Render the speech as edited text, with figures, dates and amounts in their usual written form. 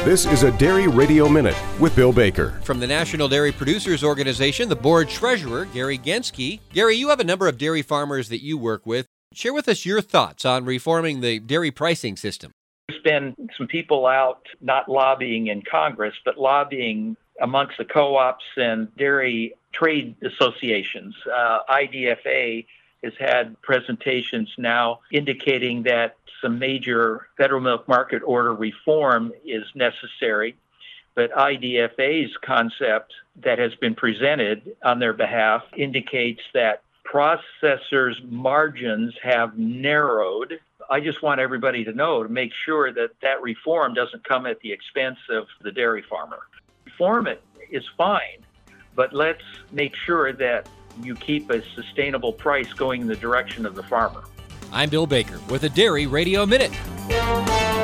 This is a Dairy Radio Minute with Bill Baker. From the National Dairy Producers Organization, the board treasurer, Gary Genske. Gary, you have a number of dairy farmers that you work with. Share with us your thoughts on reforming the dairy pricing system. There's been some people out not lobbying in Congress, but lobbying amongst the co-ops and dairy trade associations. IDFA has had presentations now indicating that some major federal milk market order reform is necessary. But IDFA's concept that has been presented on their behalf indicates that processors' margins have narrowed. I just want everybody to know, to make sure that that reform doesn't come at the expense of the dairy farmer. Reform it is fine, but let's make sure that you keep a sustainable price going in the direction of the farmer. I'm Bill Baker with a Dairy Radio Minute.